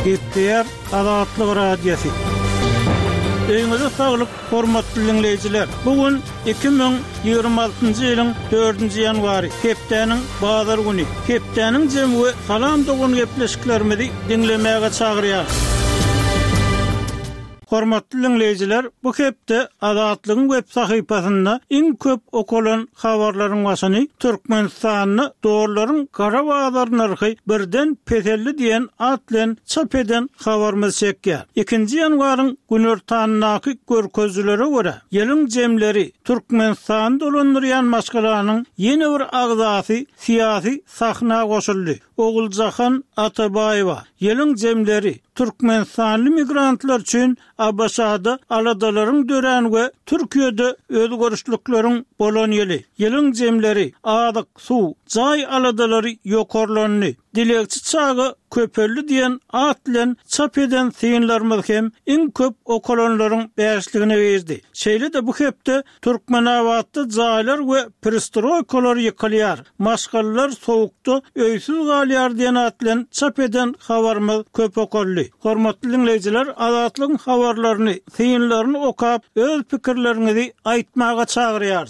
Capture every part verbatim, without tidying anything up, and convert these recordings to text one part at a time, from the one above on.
Gepler Azatlyk Radiosu. Öňüňizde saglyk, hormatly dinleýijiler. Bugun iki ming ýygrima altyncy ýylyň dördünji ýanwary, hepdeniň bazar güni. Hepdeniň jemgy salam dogun gepleşiklerimizi dinlemäge çagyrýar. Hormatly dinleýijiler, bu hepde Azatlygyň web sahypasynda iň köp okulan habarlaryň başyny Türkmenistanyny doğruların kara bazar narhy birden petelli diýen at bilen çap eden habarymyz çekýär. ikinji ýanwaryň günortanyňky görkezlere görä, ýylyň jemleri Türkmenistan dolandyrýan maşgalanyň ýene bir agzasy syýasy sahna goşuldy. Oguljahan Atabayewa ýylyň jemleri Türkmenistanly migrantlar üçin Abaşada aladalaryň dören we Türkiýede öz görüşlükleriň bolan ýeli. Ýylyň jemleri adyk, suw, jaý aladalary ýokarlandy. Dilekçi çagy köpelli diýen at bilen çap eden syňlarymyz hem iň köp okulanlaryň bäşligine berdi. Şeýle-de bu hepde Türkmenawatda jaýlar we perestroykalar ýykylýar. Maşgallar sowukda öýsüz galýar diýen at bilen çap eden habarymyz köp okuldy. Hormatly dinleýijiler, Azatlygyň habarlaryny, syňlaryny okap, öz pikirlerinizi aýtmaga çagyrýar.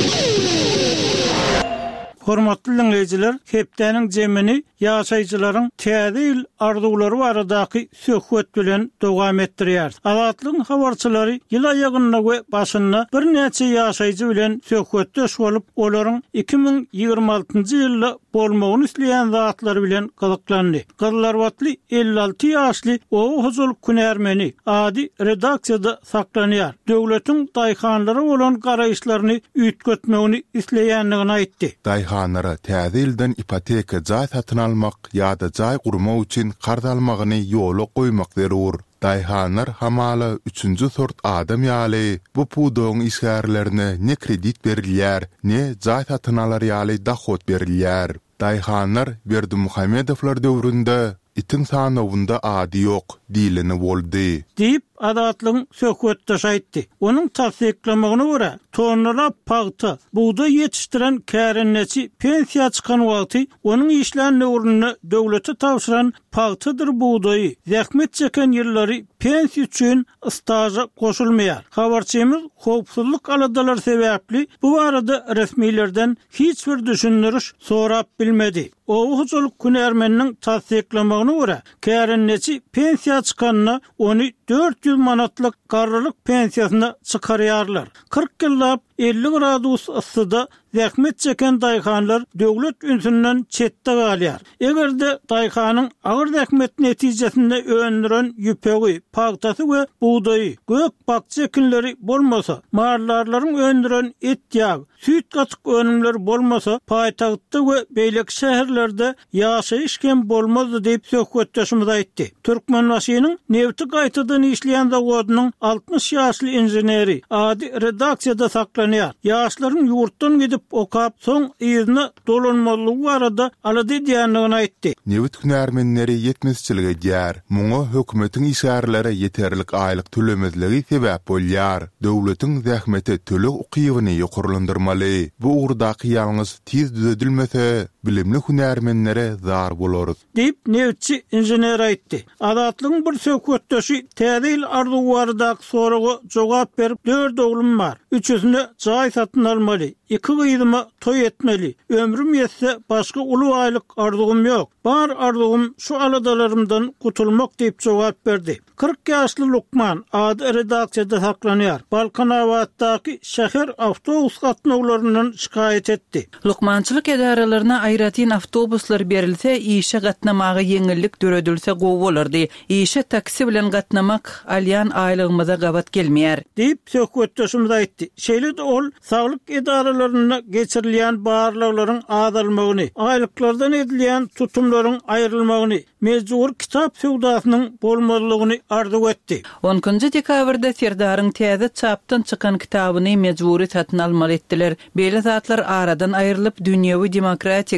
Hormatly dinleýijiler, hepdeniň jemini ýaşaýjylaryň täze arzuwlary baradaky söhbet bilen dowam etdirýär. Azatlygyň habarçylary ýyl aýagyna we başyna bir näçe ýaşaýjy bilen söhbetdeş bolup, olaryň iki ming ýygrima altyncy ýylda bolmagyny isleýän zatlary bilen gyzyklandy. Gyllarwatly elli alty ýaşly Owu Huzul Kunärmeni adi redaksiýada saklanýar. Döwletiň daýhanlary bolan garaýşlaryny üýtgetmegini isleýänligini aýtdy. Daýhanlara täze ýyldan ipoteka jaý satyn almak ýa-da jaý gurmak üçin garda almagyny ýola goýmak zerur. Daýhanlar hamala üçünji sort adam ýaly bu pudoň işgärlerine ne kredit berilýär, ne jaý satyn alar ýaly dahot berilýär. Daýhanlar Berdimuhamedowlar döwründe itin sanawynda ady ýok diýileni boldy. Diýip Azatlygyň söhbetdeş aýtdy. Onuň tasdiklamagyna görä, tonlap pagty, buğda ýetişdiren kärenneçi pensiýa çykan wagty onuň işlerini urunny döwlete tapşyran pagtydyr buğdaýy. Zähmet çeken ýyllary pensiýa üçin staja goşulmaýar. Habarçymyz howpsuzlyk aladalar sebäpli bu barada resmilerden hiç bir düşündürüş sorap bilmedi. Owu Huzul Kunärmeniň tasdiklamagyna görä, kärenneçi pensiýa çykanyna ony dört yüz manatlyk garrylyk pensiýasyna çykarýarlar. kırk ýyllap elli gradus ıssyda zähmet çeken daýhanlar döwlet ünsünden çetde galýar. Egerde daýhanyň agyr zähmet netijesinde öňdüren ýüpegi, pagtasy we buğdaýy, gök bakça ekinleri bolmasa, marlarlaryň öňdüren et ýagy, süýt gatyk önümleri bolmasa, paýtagtda we beýlek şäherlerde ýaşaýyşken bolmazdy diýip söhbetdeşimiz aýtdy. Türkmenwasynyň Newti gaýtadan işleýän zawodynyň altmış ýaşly inženeri adi redaksiýada saklanýar. Ýaşlaryň ýurtdan gidip okap, soň ýyzyna dolanmalygy barada alady diýenligini aýtdy. Newit Kunärmenleri ýetmezçiligi diýär. Muňa hökümetiň işgärlere ýeterlik aýlyk tölemezligi sebäp bolýar. Döwletiň zähmeti tölek ukybyny ýokurlandyrmaly. Bu ugurdaky ýalňyz tiz düzedilmese, bilimli hunärmenlere zar bolar. Diýip Newitçi inžener aýtdy. Azatlygyň bir söhbetdeşi täze ýyl arzuwlarydaky soraga jogap berip, dört oglum bar. Üçüsini jaý satyn almaly. İki gyýdyma toy etmeli. Ömrüm ýetse başga uly aýlyk arzugum ýok. Bar arzugum şu aladalarymdan gutulmak diýip jogap berdi. kırk ýaşly Lukman ady redaksiýada saklanýar. Balkanawatdaky şäher awtobus gatnawlaryndan şikaýet etdi. Lukmançylyk edaralaryna aýratyn awtobuslar berilse, işe gatnamagy ýeňillik döredilse gowy bolardy. İşe taksi bilen gatnamak alýan aýlygymyza gabat gelmeýär. Diýip söhbetdeşimiz aýtdy. Şeýle-de ol saglyk edaralaryna geçirilýän barlaklaryň azalmagyny, aýlyklardan edilýän tutumlaryň aýrylmagyny, mejbur kitap sewdasynyň bolmalygyny arzu etdi. onuncu dekabrda Serdaryň täze çapdan çykan kitabyny mejburi satyn almaly etdiler. Beýle zatlar aradan aýrylyp dünýäwi demokratik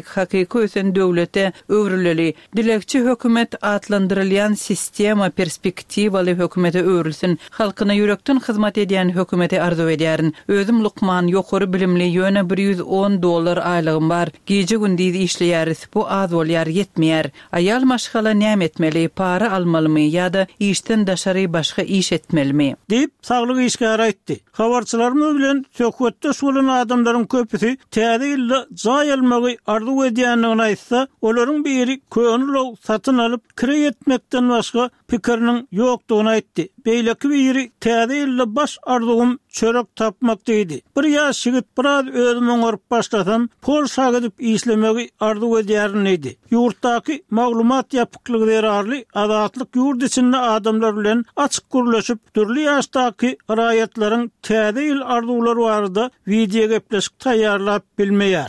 demokratik hakyky ösen döwlete öwrüleli. Dilekçi hökümet atlandyrylýan sistema perspektiwaly hökümete öwrülsin. Halkyna yürekden hyzmat edýän hökümete arzu edýärin. Özüm Lukman ýokary bilimli ýöne bir yüz on dollar aýlygym bar. Gece gündüz işleýäris. Bu az bolýar yetmeýär. Ayal maşgala näme etmeli? Para almalymy ýa-da işden daşary başga iş etmelimi? Diýip saglyk işgär aýtdy. Habarçylarymyz bilen söhbetde bolan adamlaryň köpüsi täze ýylda jaý almagy arzu edýändigini aýtsa, olaryň biri köňül satyn alyp kire etmekden başga pikiriniň ýokdugyny aýtdy. Beýleki biri täze ýylda baş arzugum çörek tapmak diýdi. Bir ýaş şigit biraz özüme görüp başlasam, Polşa gidip işlemegi arzu edýärin idi. Ýurtdaky maglumat ýapyklygy derarly azatlyk ýurt içinde adamlar bilen açyk gürleşip türli ýaşdaky raýatlaryň täze ýyl arzulary barada video gepleşik taýýarlap bilmeýär.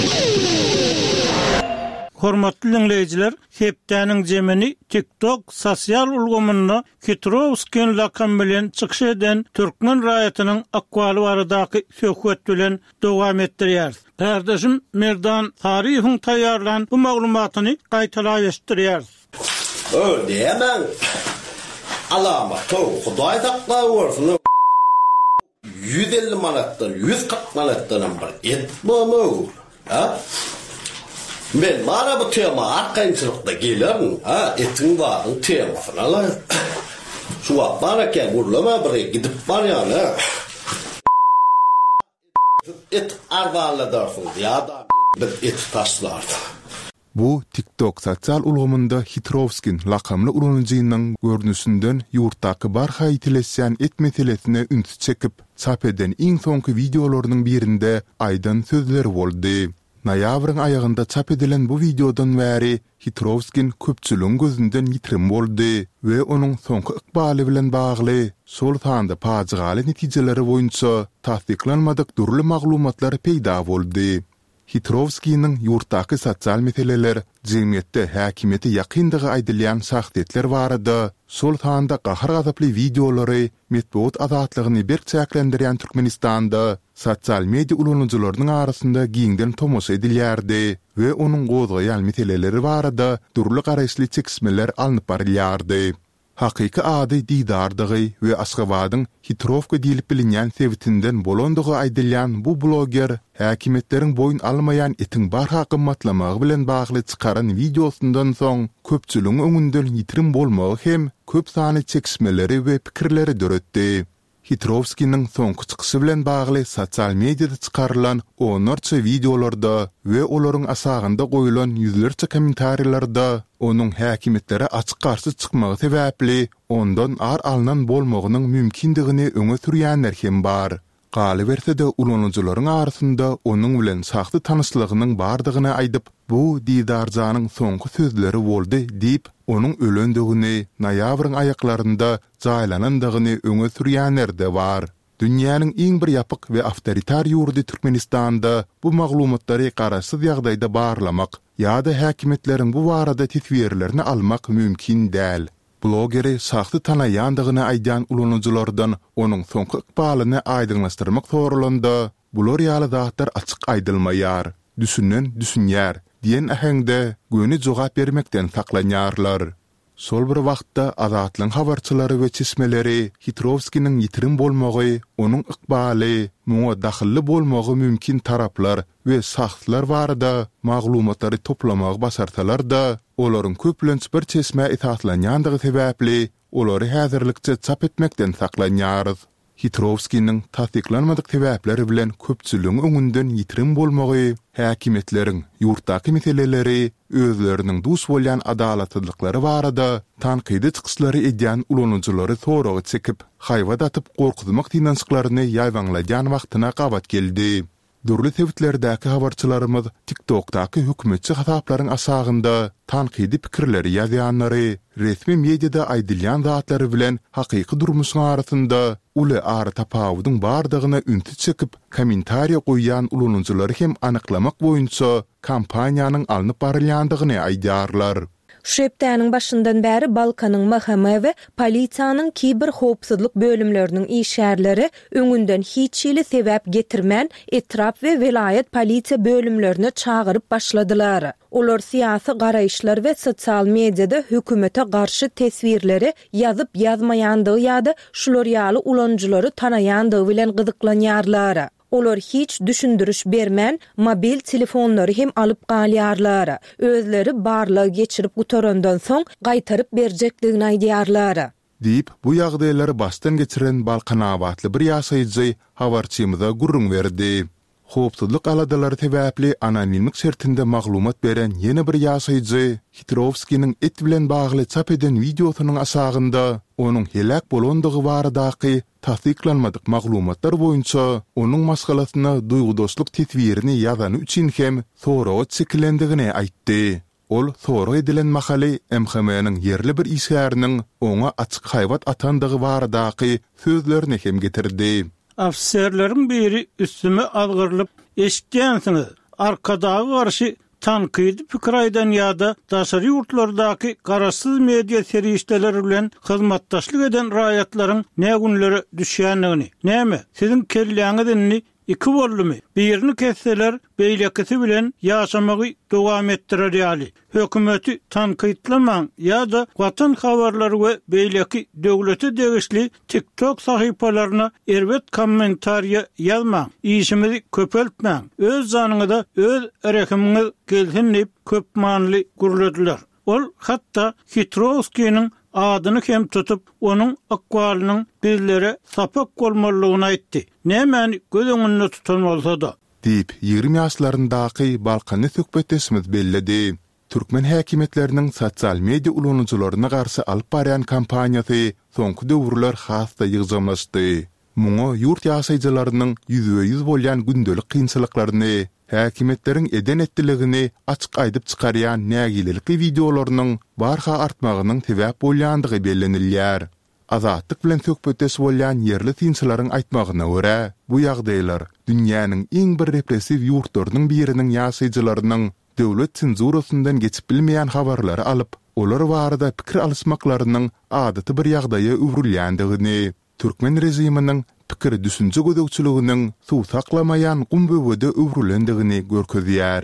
Hormatly dinleyijiler, Septäniň jemini TikTok sosial ulgamyna Kitrovskin lakam bilen çykyş eden Türkmen raýatynyň akwaly baradaky söhbet bilen dowam etdirýär. Kardeşim Merdan Tarihyň taýýarlan bu maglumatyny gaýtalap estirýär. Öyle hemen alamat tor Hudaý takla bolsun. yüz elli manatdan yüz kırk manatdan bir etmemi. Ha? Men mana bu tema arkaýçylykda gelerim. Ha, etin barın temasyn ala. Şu wagt baraka gurlama bir gidip bar ýa-ni. Et arwalla darsın ýa-da bir et taşlardy. Bu TikTok sosial ulgamynda Hitrovskin lakamly ulanjynyň görnüşinden ýurtdaky barha ýitilesýän et meselesine üns çekip çap eden iň soňky videolarynyň birinde aýdan sözler boldy. Noýabryň aýagynda çap edilen bu videodan bäri Hitrovskin köpçüligiň gözünden ýitirim boldy we onuň soňky ykbaly bilen bagly sol tanda pajygaly netijeleri boýunça tasdiklanmadyk durly maglumatlar peýda boldy. Hitrovskiň ýurtdaky sosial meseleler jemgyýetde häkimeti ýakyndygy aýdylýan saxtetler barada sol tanda gahar gazaply videolary metbuat azatlygyny berçäklendirýän Türkmenistanda sosial media ulanjylarynyň arasynda giňden tomoş edilýärdi we onuň gozgaýan meseleleri barada durly garaşly çekişmeler alınıp barylýardy. Hakyky ady Didardygy we Aşgabatyň Hitrovka diýilip bilinýän sebitinden bolandygy aýdylýan bu bloger häkimetleriň boyun almaýan etiň barha gymmatlamagy bilen bagly çykaran videosundan soň köpçüligiň öňünden ýitirim bolmagy hem köp sany çekişmeleri we pikirleri döretdi. Hitrovskiň soňky çykyşy bilen bagly sosial mediada çykarylan onarça videolarda we olaryň asagynda goýulan ýüzlerçe kommentariýlarda onuň häkimetlere açyk garşy çykmagy sebäpli ondan ar alynan bolmagynyň mümkindigini öňe sürýänler hem bar. Galy berse-de ulanjylaryň arasynda onuň bilen saxty tanyslygynyň bardygyny aýdyp, bu Didarjanyň soňky sözleri boldy diýip, onuň ölendigini, noýabryň aýaklarynda jaýlanandygyny öňe sürýänler de bar. Dünýäniň iň bir ýapyk we awtoritar ýurdy Türkmenistanda bu maglumatlary garaşsyz ýagdaýda barlamak ýa-da häkimetleriň bu barada tesbirlerini almak mümkin däl. Blogeri saxty tanaýandygyny aýdan ulanjylardan onuň soňky ykbalyny aýdynlaşdyrmak sorulanda bular ýaly zatlar açyk aýdylmaýar, düşünen düşünýär diýen ähengde göni jogap bermekden saklanýarlar. Sol bir wagtda azatlyň habarçylary we çeşmeleri Hitrovskiň ýitirim bolmagy, onuň ykbaly, muňa dahilli bolmagy mümkin taraplar we saxtlar barada maglumatlary toplamak basarsalar da, olaryň köplenç bir çeşme itaatlanýandygy sebäpli olary häzirlikçe çap etmekden saklanýar. Hitrovskiň tasdiklanmadyk sebäpleri bilen köpçüligiň öňünden ýitirim bolmagy, häkimetleriň ýurtdaky meseleleri, özleriniň dus bolýan adalatlyklary barada tanqidi çykyşlary edýän ulanjylary soragy çekip, haýwat atyp gorkutmak tinançyklaryny ýaýwanlaýan wagtyna gabat geldi. Durly sebitlerdäki habarçylarymyz TikTokdaky hökümetçi hasaplaryň asagynda tanqidi pikirleri ýazýanlary, resmi mediada aýdylýan zatlary bilen hakyky durmuşyň arasynda uly ara tapawudyň bardygyna ünti çekip kommentariýa goýýan ulanjylary hem anyklamak boýunça kampaniýanyň alınıp barylýandygyny aýdýarlar. Şepdäniň başyndan bäri Balkanyň mahkama we polisiýanyň kiber howpsuzlyk bölümleriniň işgärleri öňünden hiç ýyly sebäp getirmän etrap we vilayet polisiýa bölümlerine çağırıp başladylar. Olar siyasi garaýşlar we sosial mediada hökümete garşy tesvirleri ýazyp ýazmaýandygy ýa-da şular ýaly ulanjylary tanaýandygy bilen gyzyklanýarlar. Olar hiç düşündürüş bermän mobil telefonlary hem alyp galýarlar. Özleri barlygy geçirip gutarandan soň gaýtaryp berjekdigini aýdýarlar. Diýip bu ýagdaýlary bastan geçiren Balkan abatly bir ýasaýjy habarçymyza gurrun berdi. Howpsuzlyk aladalary sebäpli anonimlik şertinde maglumat beren ýene bir ýasaýjy Hitrovskiň et bilen bagly çap eden videosynyň asagynda onuň helak bolandygy baradaky tasdiklanmadyk maglumatlar boýunça onuň maskalasyna duýgudoslyk tetwirini ýazany üçin hem soraga çekilendigini aýtdy. Ol soraga edilen mahaly M H M-niň ýerli bir işgäriniň oňa açyk haýbat atandygy baradaky sözlerini hem getirdi. Afserlerin biri üstüme algırılıp eşitdiňsiňiz. Arkadagy garşy tankyd pikir aýdan ýa-da daşary ýurtlardaki garaşsyz media serişdeleri bilen hyzmatdaşlyk eden raýatlaryň nägünleri düşýänligini, näme siziň kelläňizni iki bollumy birini kesseler beýlekisi bilen ýaşamagy dowam etdirer ýaly. Hökümeti tankytlaman ýa-da watan habarlary we beýleki döwlete degişli TikTok sahypalaryna erbet kommentariýa ýazmaň. Işimizi köpeltmäň. Öz zanyňyza öz erekimiňiz gelsin diýip köp manly gurladylar. Ol hatda Hitrovskiň adyny hem tutup onuň akwalynyň bizlere sapak bolmalygyny aýtdy. Näme göz öňünde tutulmalysa-da diýip ýygrimi ýaşlaryndaky Balkany söhbetesimiz belledi. Türkmen häkimetleriniň sosial media ulanjylaryna garşy alyp barýan kampaniýasy soňky döwürler hasda ýygyjamlaşdy. Muňa ýurt ýaşaýjylarynyň ýüzbe ýüz bolýan gündelik kynçylyklaryny, häkimetleriň eden etdiligini açyk aýdyp çykarýan nägilelikli videolarynyň barha artmagynyň sebäp bolýandygy bellenilýär. Azatlyk bilen söhbetes bolýan ýerli tinçilaryň aýtmagyna görä, bu ýagdaýlar dünýäniň iň bir repressiw ýurtlarynyň biriniň ýaşaýjylarynyň döwlet senzurasyndan geçip bilmeýän habarlary alyp, olar barada pikir alysmaklarynyň adaty bir ýagdaýa öwrülýändigini, Türkmen rejiminiň pikir düşünje gödekçiliginiň suw saklamaýan gumböwede öwrülendigini görkezýär.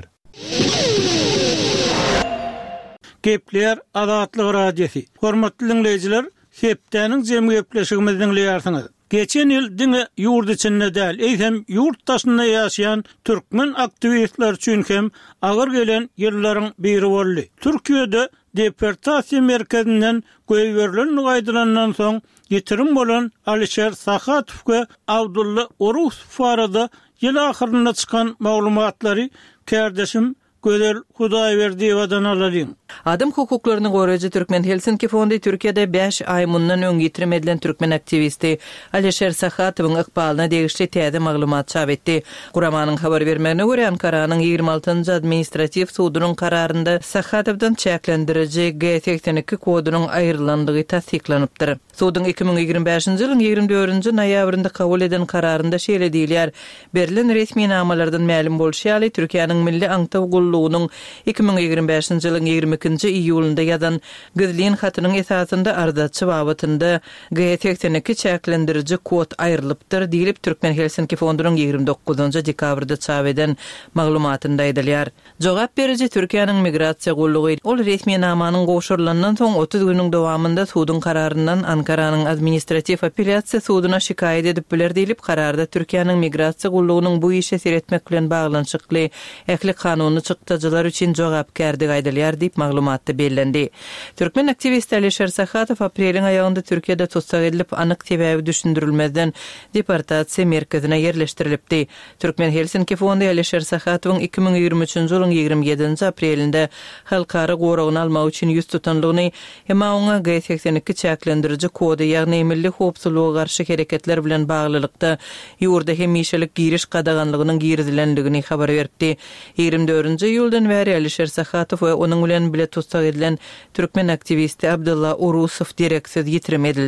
Gepler Azatlyk radiosi. Hormatly dinleyijiler, Sepdäniň jemy gepleşigimizi dinleýärsiňiz. Geçen ýyl diňe ýurt içinde däl, eýsem ýurt daşynda ýaşaýan türkmen aktivistler üçin hem agyr gelen ýyllaryň biri boldy. Türkiýede deportasiýa merkezinden göýberilen gaýdylandan soň ýetirim bolan Alişer Sahatow we Abdulla Orusov barada ýyl ahyrynda çykan maglumatlary kärdeşim Gözel Hudaýberdiýewadan alalım. Adam hukuklaryny goraýjy Türkmen Helsinki fondy Türkiýede beş ay mundan öň getirim edilen türkmen aktivisti Alişer Sahatowyň ykbalyna degişli täze maglumat çap etdi. Guramanyň habar bermegine görä Ankaranyň ýygrimi altynjy administrativ sudunyň kararynda Sahatowdan çäklendiriji G seksen iki kodunyň aýrylandygy tasdiklanypdyr. Sudyň iki ming ýygrimi beşinji ýylyň ýygrimi dördünji noýabrynda kabul eden kararynda şeýle diýilýär. Berilen resmi namalardan ma'lum bolýaly Türkiýanyň milli aňtaw gullugynyň iki ming ýygrimi beşinji ýylyň ýygrimi ikinji iýulynda ýazan gözlien hatynyň esasynda ardaçy babatynda G seksen iki çäklendiriji kod aýrylypdyr diýilip Türkmen Helsinki fondunyň ýygrimi dokuzunji dekabrda çap eden maglumatynda aýdylýar. Jogap beriji Türkiýanyň migrasiýa gullugy ol resmi namanyň goşurylandan soň otuz güniň dowamında sudyň kararyndan Ankaranyň administrativ apelляsiýa sudyna şikaýet edip biler diýilip kararda Türkiýanyň migrasiýa gullugynyň bu işe seretmek bilen baglanşykly ähli kanuny çykdyjylar üçin jogapkärdik aýdylýar diýip maglumatda bellendi. Türkmen aktivist Alişer Sahatow apreliň aýagynda Türkiýede tutsak edilip anyk sebäbi düşündirilmezden deportasiýa merkezine yerleşdirilipdi. Türkmen Helsinki fondy Alişer Sahatowyň iki ming ýygrimi üçinji ýylyň ýygrimi ýedinji aprelinde halkara goragyny almak üçin ýüz tutanlygyny hem oňa G seksen iki çäklendiriji kody ýagny milli howpsuzlyga garşy hereketler bilen baglylykda ýurda hem işelik giriş gadaganlygynyň girdilendigini habar berdi. ýygrimi dördünji ýyldan bäri Alişer Sahatow we onuň bilen bile tutsak edilen türkmen aktivisti Abdulla Orusov direksiz ýitirim edildi.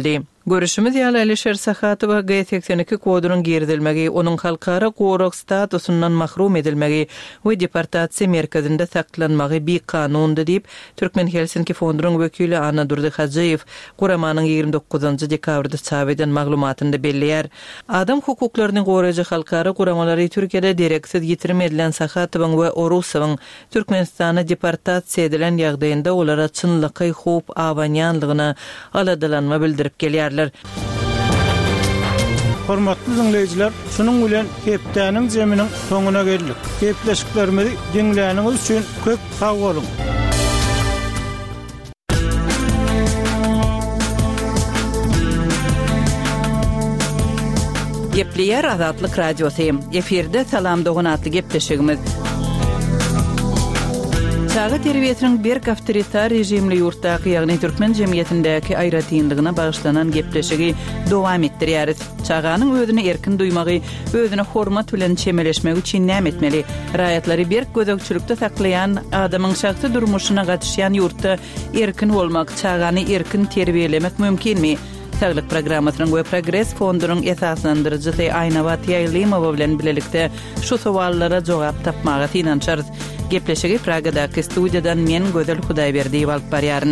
Görüşümüz ýaly Alişer Sahatowa G seksen iki kodunun girdilmegi, onun halkara gorok statusundan mahrum edilmegi we deportasiya merkezinde saklanmagy bir kanundy diýip Türkmen Helsinki fondunyň wekili Anna Durdy Hacıyev Guramanyň ýygrimi dokuzynjy dekabrda çap eden maglumatynda belliýär. Adam hukuklaryny goraýjy halkara guramalary Türkiýede direksiz ýitirim edilen Sahatowyň we Orusowyň Türkmenistana deportasiya edilen ýagdaýynda olara çynlyky hop awanýanlygyna aladylanma bildirip gelýär. Hormatly dinleyijiler, şunun bilen hepdäniň jeminiň soňuna geldik. Hepleşiklerimizi dinläniňiz üçin köp sag bolun. Gepleýär Azatlyk radiosy. Eferde salam dogun atly gepleşigimiz. Çağa terbiýetiniň bir awtoritar rejimli ýurtdaky, ýagny türkmen jemgyýetindäki aýratynlygyna bagyşlanan gepleşigi dowam etdirýäris. Çağanyň özüni erkin duýmagy, özüne hormat bilen çemeleşmegi üçin näme etmeli? Raýatlary bir gözegçilikde saklayan, adamyň şahsy durmuşyna gatnaşan ýurtda erkin bolmak, çağany erkin terbiýelemek mümkinmi? Sağlık programmasynyň we Progress fondunyň esaslandyrjysy Aynawat Ýaýlymowa bilen bilelikde şu sowallara jogap tapmagy tinançarys. Gepleşigi Pragadaky studiýadan men Gözel Hudaýberdiýew alyp barýaryn.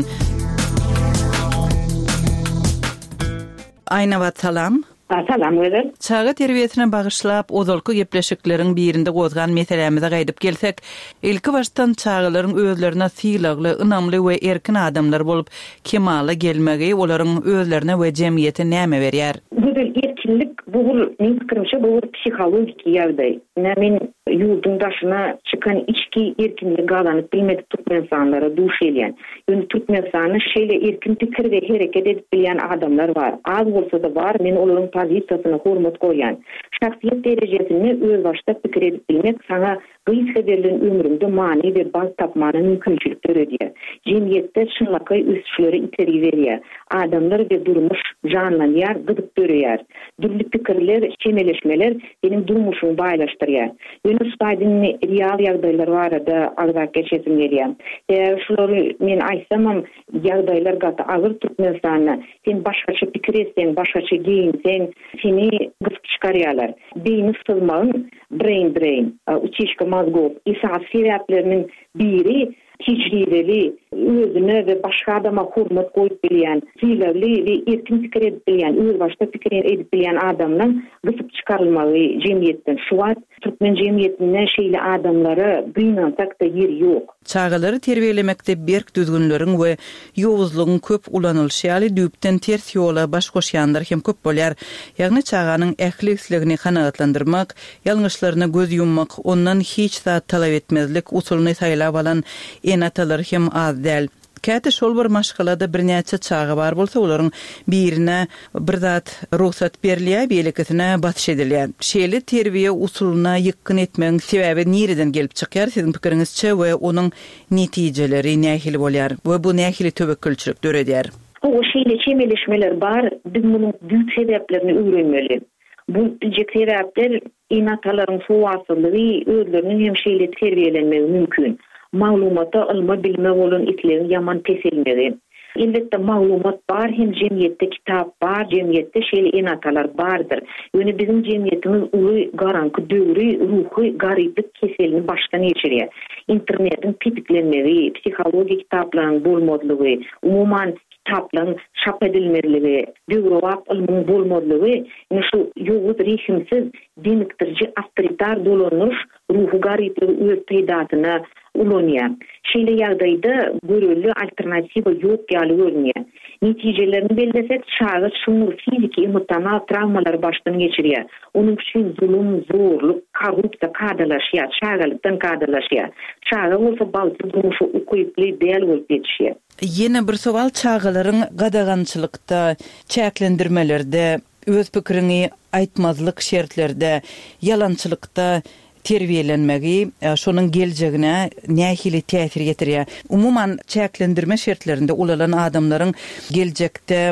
Aynawat salam. Salam Gözel. Çağa terbiýetine bagyşlap ozalky gepleşikleriň birinde gozgan meselemize gaýdyp gelsek, ilki başdan çağalaryň özlerine syýlagly, ynamly we erkin adamlar bolup kemala gelmegi olaryň özlerine we jemgyýete näme berýär? Gözel erkinlik bu men pikirimçe bu psihologik ýagdaý. Nämen ýurdun daşyna çykan içki erkinlik galanyp bilmedik türkmensanlara duş elýän. Ýöne türkmensany şeýle erkin pikir we hereket edip bilýän adamlar bar. Az bolsa da bar, men olaryň pozisiýasyna hormat goýan. Şahsiýet derejesini öz başda pikir edip bilmek sana gysga berilen ömründe many we baz tapmany mümkinçilik berýär. Jemgyýetde şynlaky üstçüleri iteri berýär. Adamlar we durmuş janlanýar, gydyp berýär. Dürli pikirler, çemeleşmeler benim durmuşumy baýlaşdyrýar. Ýöne şuýdyn real ýagdaýlar barada agzak geçesim gelýär. Eger şolary men aýtsam, ýagdaýlar gata agyr Türkmenistana, sen başgaça pikir etsen, başgaça giyinsen, seni gysyp çykarýarlar. Beýni sızmagyň brain drain, uçişka mazgow, esas sebäpleriniň biri tecrübeli, özüne ve başka adama hormat koyup bilýän, syýlagly we erkin pikir edip bilýän, öz başda pikir edip bilýän adamdan gysyp çykarylmagy jemgyýetden. Şu wagt türkmen jemgyýetinde şeýle adamlara gynansak da ýer ýok. Çağalary terbiýelemekde berk düzgünleriň we ýowuzlygyň köp ulanylşy, düpden ters ýola baş goşýanlar hem köp bolýar. Ýagny çağanyň ählisligini kanagatlandyrmak, ýalňyşlaryna göz ýummak, ondan hiç zat talap etmezlik usulyny saýlap alan enatalar hem az däl. Käte şol bir maşgalada bir näçe çağı bar bolsa, olaryň birine bir zat ruhsat berilýär, beýlikisine batyş edilýär. Şeýle terbiýe usulyna ýykyn etmegiň sebäbi nireden gelip çykýar? Siziň pikiриňizçe we onuň netijeleri nähili bolýar? We bu nähili töwekkülçilik döredýär? O şeýle çemeleşmeler bar, biz munyň büyük sebäplerini öwrenmeli. Bu biljek sebäpler enatalaryň sowatlygy, özleriniň hem şeýle terbiýelenmegi mümkin. Maglumata alma bilme bolan itlerin yaman peselmedi. Elbette maglumat bar, hem jemgyýetde kitap bar, jemgyýetde şeýle enatalar bardyr. Ýöne bizim jemgyýetimiz uly garanky döwri, ruhy garyplyk keselini başdan geçirýär. Internetin tipiklenmegi, psihologik kitaplaryň bolmadlygy, umuman kitaplaryň çap edilmezligi, döwrewap ilmiň bolmadlygy, ýene şu ýowuz rehimsiz, denikdirji awtoritar dolanyş ruhy garyplygy öz peýdatyna ulanýar. Şeýle ýagdaýda görüllü alternatiwa ýok ýaly görünýär. Netijelerini belläsek, çağı şuňy fizik, emosional travmalar başdan geçirýär. Onuň üçin zulüm, zorluk, korrupsiýa kadalaşýar, çağalykdan kadalaşýar. Çağı bolsa balty durmuşy ukyply däl bolup ýetişýär. Ýene bir sowal çağalaryň gadagançylykda, çäklendirmelerde, öz pikirini aýtmazlyk şertlerde, ýalançylykda terbiýelenmegi şonuň geljegine nähili täsir getirýär. Umuman çäklendirme şertlerinde ulanan adamlaryň geljekde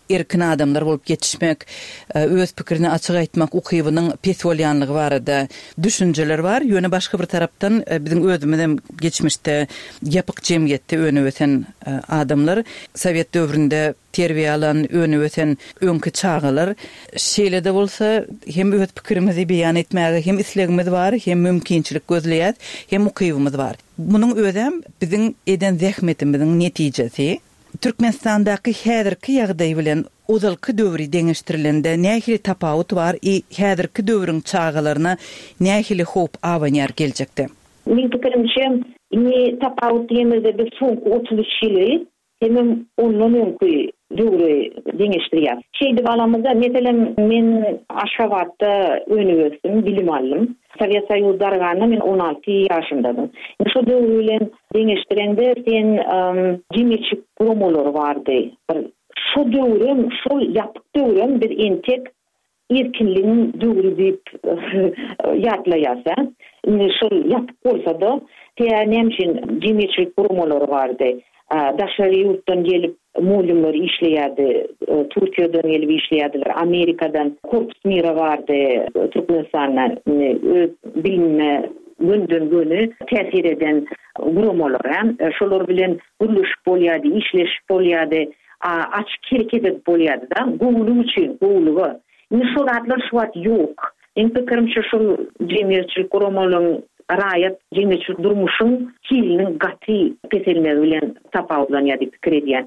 erkin adamlar bolup geçişmek, öz pikirini açyk aýtmak ukybynyň pes bolýanlygy barada düşünjeler var. Ýöne başga bir tarapdan bizim özümizden geçmişde yapyk jemgyýetde öňe öten adamlar Sowet döwründe terbiýe alan öňe öten öňkü çağalar şeýlede bolsa hem öz pikirimizi beýan etmäge hem islegimiz var, hem mümkinçilik gözleýär, hem ukybymyz var. Munyň özem biziň eden zähmetimiziň netijesi. Türkmenistandaky häzirki ýagdaý bilen ozalky döwri deňeşdirilende nähili tapawut var, i häzirki döwrüň çağalaryna nähili hop awanýar geljekde. Min pikirimçe, ini tapawut diýmezde bir soňky otuz üç ýyly hem ondan öňkü döwri deňeşdirýär. Şeýdi balamyzda meselem men Aşgabatda öňüňizden bilim aldım. Sovet Soýuzy darganda men on alty ýaşymdadym. Şu döwür bilen deňeşdirende sen jemgyýetçi gurumalar bardy. Şu döwrüm, şu ýapyk döwrüm bir entek erkinliğin döwrü diýip ýatlaýasa. Şu ýapyk bolsa-da, nämişin jemgyýetçilik gurumalar bardy. Daşary ýurtdan gelip mulimler işleýärdi, Türkiýeden gelip işleýärdiler, Amerikadan Korpus Mira bardy, Türkmenistan'a bilme gündün günü täsir eden gurumalar hem şolar bilen guruluşyp bolýardy, işleşip bolýardy, açyk hereket edip bolýardy da, gowulu üçin, gowulugy. Indi şol adlar şu wagt ýok. Meň pikirimçe şol jemgyýetçilik gurumalaryň raýat jemgyýetçilik durmuşyň kiliniň gaty peselmegi bilen tapawutlanýar diýip pikir edýän.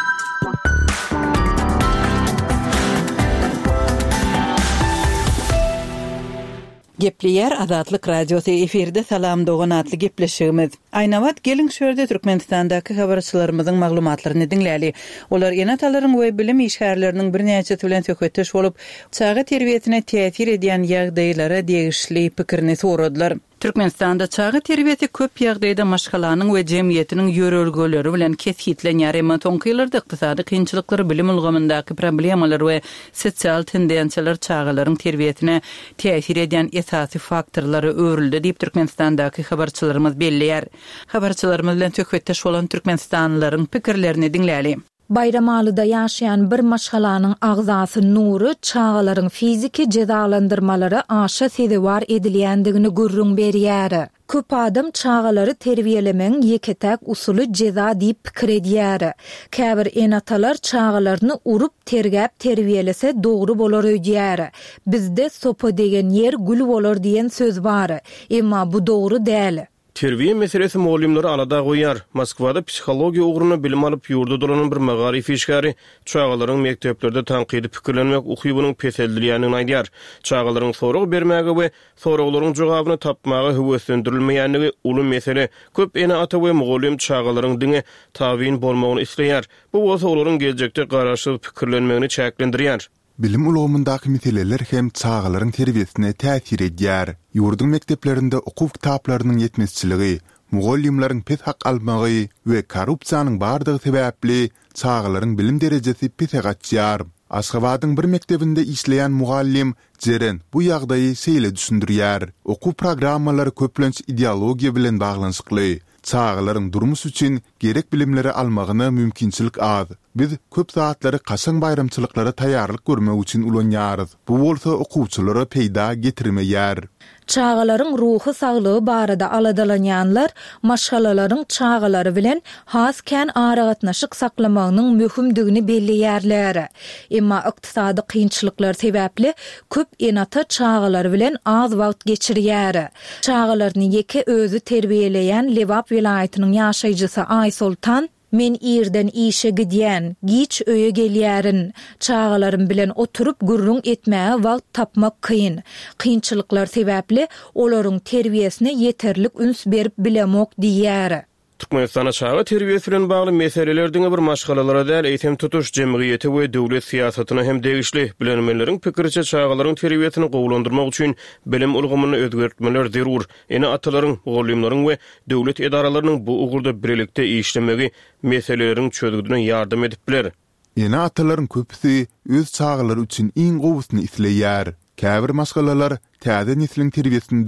Gepleyer Azatlyk Radiosu efirde salam dogan atly gepleşigimiz. Aýnawat gelin şöhrde Türkmenistandaky habarçylarymyzyň maglumatlaryny dinläli. Olar enatalaryň we bilim işgärleriniň bir näçe bilen söhbetdeş bolup, çağa terbiýetine täsir edýän ýagdaýlara degişli pikirini soradylar. Türkmenistanda çağa terbiýeti köp ýagdaýda maşgalanyň we jemgyýetiniň ýörelgeleri bilen kesgitlenýär, emma soňky ýyllarda ykdysady kynçylyklar, bilim ulgamyndaky problemalar we sosial tendensiýalar çağalaryň terbiýetine täsir edýän esasy faktorlary öwrüldi diýip Türkmenistandaky habarçylarymyz belliýär. Habarçylarymyz bilen söhbetdeş bolan türkmenistanlylaryň pikirlerini dinläli. Bayramalyda ýaşaýan bir maşgalanyň agzasy Nury çağalaryň fiziki cezalandyrmalary aşa sedewar edilýändigini gurrun berýär. Köp adam çağalary terbiýelemeň ýeketäk usuly ceza diýip pikir edýär. Käbir enatalar çağalaryny urup tergäp terbiýelese dogry bolar öýdýär. Bizde sopa degen ýer gül bolar diýen söz bar. Emma bu dogry däl. Terbiýe meselesi muallimleri alada goýar. Moskwada psixologiýa ugruna bilim alyp ýurda dolanan bir magarif işgäri çağalaryň mekteplerde tanqidi pikirlenmek ukybynyň peseldilýänini aýdýar. Çağalaryň sorag bermäge we soraglaryň jogabyny tapmagy höwetlendirilmeýändigi uly mesele. Köp ene ata we mugallim çağalaryň diňe tabyn bolmagyny isleýär. Bu bolsa olaryň geljekde garaşyl pikirlenmegini çäklendirýär. Bilim ulgamyndaky meseleler hem çağalaryň terbiýesine täsir edýär. Ýurdun mekteplerinde okuw kitaplarynyň ýetmezçiligi, mugallimlaryň pes hak almagy we korrupsiýanyň bardygy sebäpli çağalaryň bilim derejesi pes gatýar. Aşgabatyň bir mektebinde işleýän mugallim Jeren bu ýagdaýy şeýle düşündirýär. Okuw programmalary köplenç ideologiýa bilen baglanşykly. Çağalaryň durmuş üçin gerek bilimleri almagyna mümkinçilik az. Biz köp saatlary kaşaň bayramçylyklary taýýarlyk görmek üçin ulanýarys. Bu bolsa okuwçylara peýda getirmeýär. Çağalaryň ruhy saglygy barada aladalanýanlar maşgalalaryň çağalary bilen hasken aragatnaşyk saklamagynyň möhümdigini belliýärler. Emma ykdysady kynçylyklar sebäpli köp enata çağalary bilen az wagt geçirýär. Çağalaryny ýeke özü terbiýeleýän Lewap vilayatynyň ýaşaýjysy Aýsultan men ýerden işe gidýän, giç öýe gelýärin. Çağalarym bilen oturup gurrun etmäge wagt tapmak kyn. Kynçylyklar sebäpli olaryň terbiýesine ýeterlik üns berip bilemok diýär. Türkmenistana çağa terbiýesi bilen bagly meselelerdiňe bir maşgalalara däl eýtem tutuş jemgyýeti we döwlet siýasatyna hem degişli. Bilenmeleriň pikirçe çağalaryň terbiýetini gowlandyrmak üçin bilim ulgamyny özgertmeler zerur. Ene atalaryň, mugallimlaryň we döwlet edaralarynyň bu ugurda birlikde işlemegi meselelerin çözgüdüne ýardam edip biler. Ene atalaryň köpüsi öz çağalary üçin iň gowusyny isleýär. Käbir maşgalalar täze neslin terbiýesinde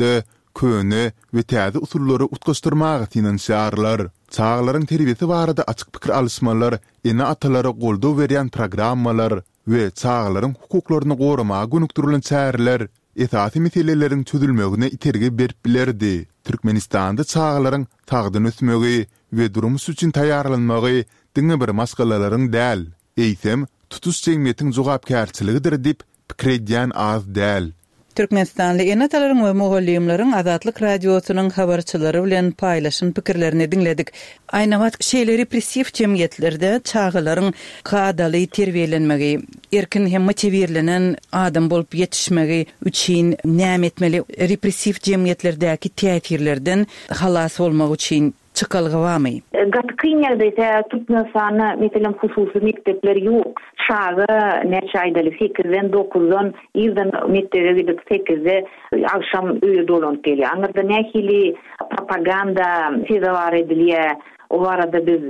köne we täze usullary utgaşdyrmagy tinanşarlar. Çağlaryň terbiyesi barada açyk pikir alışmalar, ene atalara goldaw berýän programmalar we çağlaryň hukuklaryny goramaga gönükdirilen çäreler esasy meseleleriň çözülmegine iterge berip bilerdi. Türkmenistanda çağlaryň tagdyny ösmegi we durmuş üçin taýýarlanmagy diňe bir maskalalaryň däl. Eýsem tutuş jemgyýetiň jogapkärçiligidir diýip pikir edýän az däl. Türkmenistanly enatalaryň we mugallimlaryň Azatlyk radiosynyň habarçylary bilen paýlaşan pikirlerini dinledik. Aýna wagt şeýle repressiw jemgyýetlerde çağlaryň gadaly terbiýelenmegi, erkin hem motiwerlenen adam bolup ýetişmegi üçin näme etmeli? Repressiw jemgyýetlerdäki täsirlerden halas bolmak üçin çıkalgy barmy? Gatkyňlarda Türkmenistana meselem hususy mektepler ýok. Şagy neçe aýdaly sekizden dokuzdan ýyldan mektebe gidip sekizde akşam öýe dolanyp gelýär. Anlarda nähili propaganda sezavar edilýär. O arada biz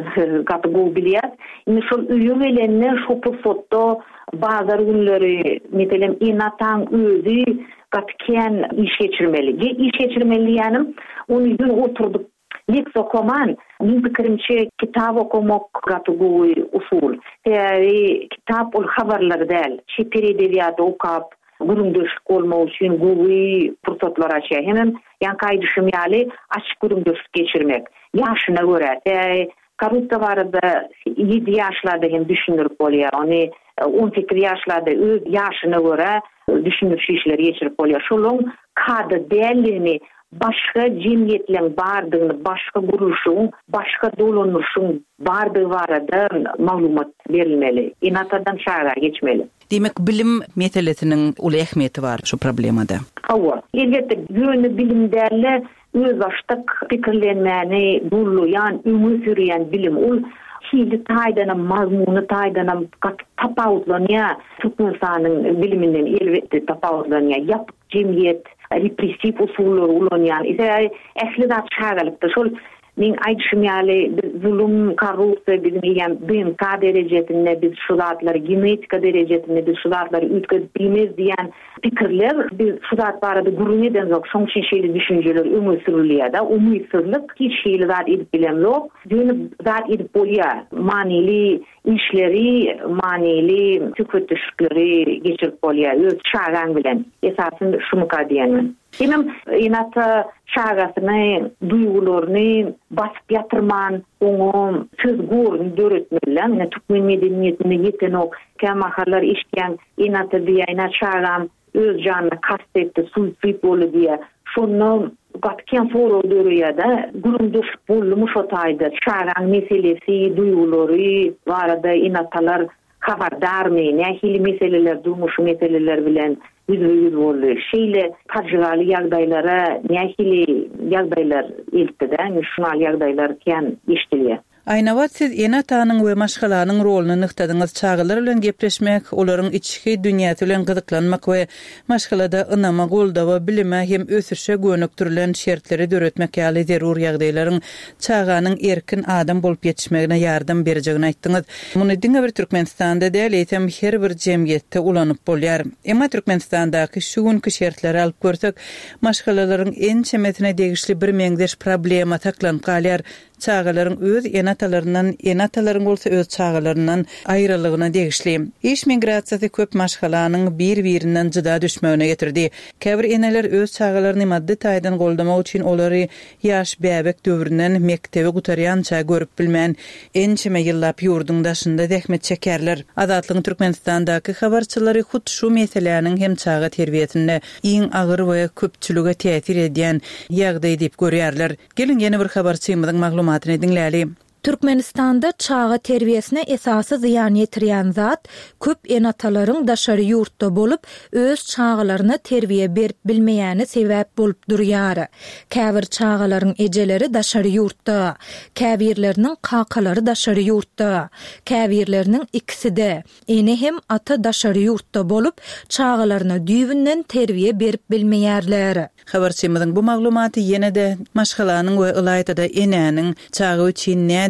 gatgu bilýär. Indi şol öýe gelende şu foto bazar günleri meselem inatan özü gatken iş geçirmeli. İş geçirmeli ýanym onu gün oturduk Leks okuman, min pikirimçe kitap okumak gatguy usul. Teori kitap ol habarlar däl. Şeýle edebiyat okap, gurumdöşük bolmak üçin guwy fursatlar açýar. Hem ýanky düşümýäli açyk gurumdöşük geçirmek. Ýaşyna görä, teori korrupsiýa barada ýedi ýaşlarda hem düşünürip bolýar. Ony on sekiz ýaşlarda öz ýaşyna görä düşünür şeýler geçirip bolýar. Şolum kady dälini başka cemiyetlerin bardygyny, başka guruluşyň, başka dolanışyň bardygy barada maglumat berilmeli. Inatadan şaýra geçmeli. Demek bilim meselesiniň uly ähmiýeti bar şu problemada. Hawa. Elbetde ýöne bilimdärler öz başdyk pikirlenmäni bulýan, ömür sürýän bilim ul şeýle taýdana mazmuny taýdana tapawutlanýar. Türkmenistanyň biliminden elbetde tapawutlanýar. Ýap cemiyet repressiv usullar ulanýan. Ise ähli zat şagalypdy. Şol men aýdşymýaly zulüm, korrupsiýa bizim B M K derejesinde biz şu zatlary genetika derejesinde biz şu zatlary ütküp bilmez diýen pikirler biz şu zat barada gurun eden zok şoň şeýle düşünjeler öňe sürülýär da umytsızlyk hiç şeýle zat edip bilen ýok. Dünýä zat edip bolýar. Manili işleri, manili tüketişleri geçirip bolýar. Öz şagaň bilen esasında şunu diýenmen. Benim inata şagasyny, duýgularyny basyp ýatyrman, oňa söz gorun döretmelen, ne Türkmen medeniýetine ýeten ok kemaharlar işleýän inata diýen şagam öz janyna kastetdi, suýsuýt bolu diýe. Şonu gatken foro dörýärde, gurumdyş bolmuş otaýdy. Şagaň meselesi, duýgulary barada inatalar habardarmy, nähili meseleler, durmuş meseleler bilen yüz boldy. Şeýle tajraly ýagdaýlara, nähili ýagdaýlar eltdi-de, şunal ýagdaýlar kän iştilýär. Aýna wagt siz enatanyň we maşgalanyň roluny nyktadyňyz çağılar bilen gepleşmek, olaryň içki dünýäsi bilen gyzyklanmak we maşgalada ynama goldawa bilime hem ösürşe gönüktirilen şertleri döretmek ýaly zerur ýagdaýlaryň çağanyň erkin adam bolup ýetişmegine ýardam berjegini aýtdyňyz. Muny diňe bir Türkmenistanda däl eýsem her bir jemgyýetde ulanyp bolýar. Emma Türkmenistandaky şu günkü şertleri alyp görsek, maşgalalaryň en çemetine degişli bir meňdeş problema taklanyp galýar. Çağalaryň öz enatalaryndan, enatalaryň bolsa öz çağalaryndan aýrylygyna degişli. İş migrasiýasy köp maşgalanyň bir-birinden jyda düşmegine getirdi. Käbir eneler öz çağalaryny maddi taýdan goldamak üçin olary ýaş bäbek döwründen mektebe gutarýança görüp bilmän ençeme ýyllap ýurdun daşynda zähmet çekerler. Azatlygyň Türkmenistandaky habarçylary hut şu meselelerin hem çağa terbiýetinde iň agyr we köpçülüge täsir edýän ýagdaý diýip görýärler. Gelin ýene bir habarçymyzyň maglumatyny dinläli. Türkmenistanda çağa terbiyesine esası ziyan yetirýän zat köp enatalaryň daşary ýurtda bolup öz çağalaryna terbiýe berip bilmeýäni sebäp bolup durýar. Käbir çağalaryň ejeleri daşary ýurtda, käbirleriniň kakalary daşary ýurtda, käbirleriniň ikiside. Ene hem ata daşary ýurtda bolup çağalaryna düýbünden terbiýe berip bilmeýärler. Habarçymyzyň bu maglumaty ýene-de maşgalanyň we ylaýtada enäniň çağı üçin näde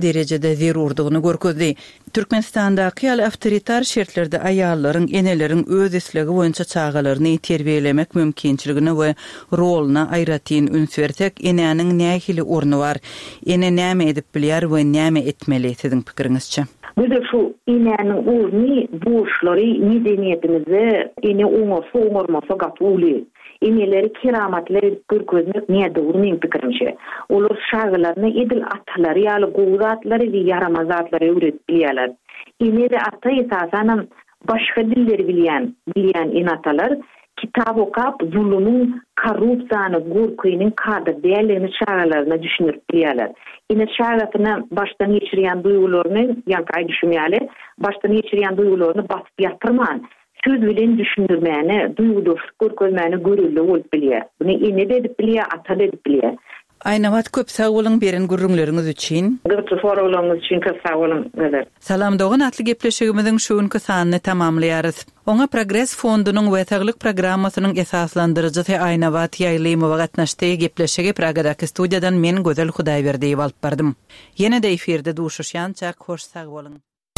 derecede zerurdygyny görkezdi. Türkmenistandaky ýaly awtoritar şertlerde aýallaryň, eneleriň öz esligi boýunça çağalaryny terbiyelemek mümkinçiligine we roluna aýratyn ünsürsek, enäniň nähili urny bar? Ene näme edip bilýär we näme etmeli siziň pikiriňizçe? Bizde şu inäniň urny boşlary medeniyetimize ene oňorsa oňormasa gatuli. Eneleri keramatly görkezmek näde urnyň pikirimçe. Olar şagalaryny edil atlary ýaly gowzatlary we yaramazatlary öwretip bilýärler. Ene de ata esasan başga dilleri bilýän, bilýän enatalar kitap okap zulümün, korrupsiýany, gorkynyň kada değerlerini şagalaryna düşünüp bilýärler. Ene şagatyna başdan geçirýän duýgularyny, ýa-da düşünýärler, başdan geçirýän duýgularyny basyp ýatyrman. Söz bilen düşündirmäni, duýgudaşlyk görkezmäni görüldü bolup bilýär. Buny ene de edip bilýär, ata da edip bilýär. Aýnawat köp sag bolyň beren gürrüňleriňiz üçin. Gürrüňiz foraglaryňyz üçin köp sag bolyň. Salam dogyn atly gepleşigimiziň şuňky sanyny tamamlaýarys. Oňa Progress fondunyň wetaglyk programmasynyň esaslandyrjysy Aýnawat Ýaýlymowa gatnaşdy. Gepleşigi Pragadaky studiýadan men Gözel Hudaýberdiýew alyp bardym. Ýene-de efirde duşuşýança hoş sag bolyň.